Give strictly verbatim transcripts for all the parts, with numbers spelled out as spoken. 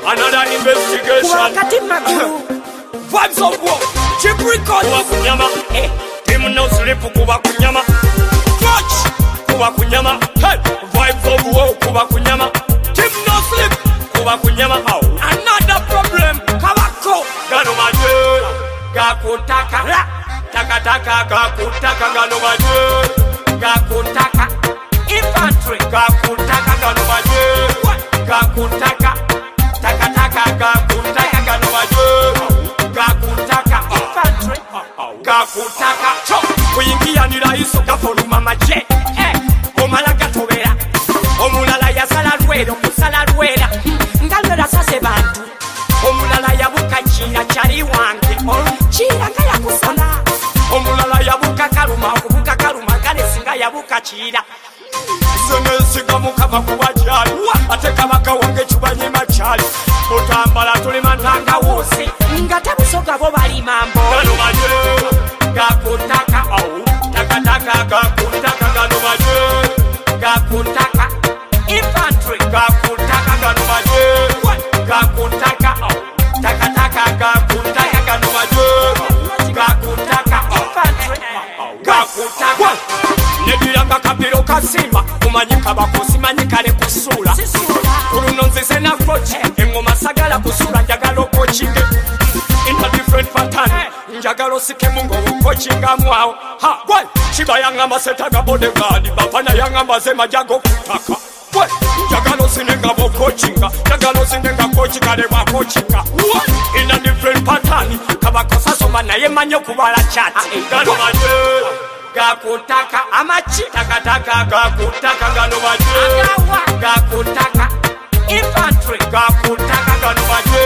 Another investigation. Vibes of war. Chip record. Kuwa kunyama. Eh. Team no sleep kuwa kunyama. Clutch. Kuwa kunyama. Hey. Vibes of war. Kuwa kunyama. Team no sleep. Kuwa kunyama. Oh. Another problem. Kabako. Gano maje. Gakutaka. Taka taka. Gakutaka. Gano maje. Gakutaka. Infantry. Gakutaka. Gano maje. Gakutaka. Taka taka. Gakutaka. Gano maje. Gakutaka. Infantry. Gakutaka. Cho. Kuingia ni raiso gafoluma maje. Eh. Omala gatobera. Omulala yasala rwero kusala rwera. Ngalera sase bantu. Omulala yabuka chira chari wange. Chira ngaya kusala. Omulala yabuka kaluma kubuka kaluma gane singa yabuka chira. Zene singa mukava kubajali. Ateka bakawonge chubanye machali. Mutambala tuli mantanga wose. Ngata busoga bo bali mambo. Gano maje. Gakutaka au. Taka taka gakutaka gano maje. Gakutaka. Infantry. Gakutaka gano maje. Gakutaka au. Taka taka gakutaka gano maje. Gakutaka. Infantry. Gakutaka. Nebiranga kapiro kasima. Kumanyika bakosi manyika le kusula. Kurunonze sena kochi. Engoma sagala kusula jagalo kochinge. In a different pattern. Njagalo sike mungo ukochinga mwao. Ha, why? Shiba yanga masetaga bodyguard. Bapana yanga mazema jago kutaka. Why? Njagalo sinenga bo kochinga. Njagalo sinenga kochinga lewa kochinga. What? In a different pattern. Kabakosa soma na ye manyo kubala chat. Gano maje. Gakutaka. Amachi. Taka taka gakutaka gano maje. Gakutaka. Infantry. Gakutaka gano maje.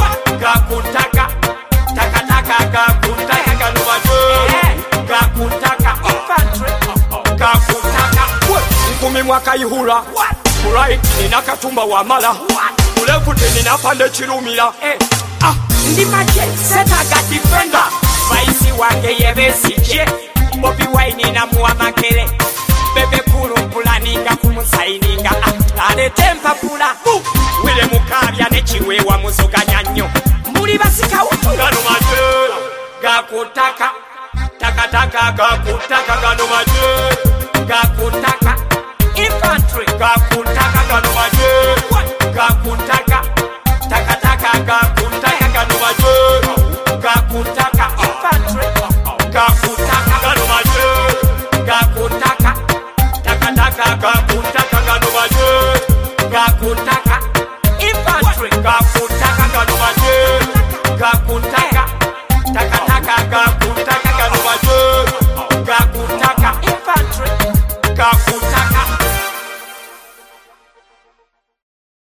Gakutaka. Taka taka gakutaka gano maje. Gakutaka. Infantry. Gakutaka. Nkumi mwaka ihura. Kurai nina katumba wa mala. Kulefu nina pande chirumira. Ah, ndi maje setaga defender. Vaisi wange yebesije. Bobi wine na muwa makere. Bebe kuru mpulaninga kumusaininga. Ale tempa pula. Wile mukabya nechiwe wa musoga nyanyo. Muli basika utu. Gano maje. Gakutaka. Taka taka gakutaka gano maje. Gakutaka. Infantry. Gakutaka gano maje.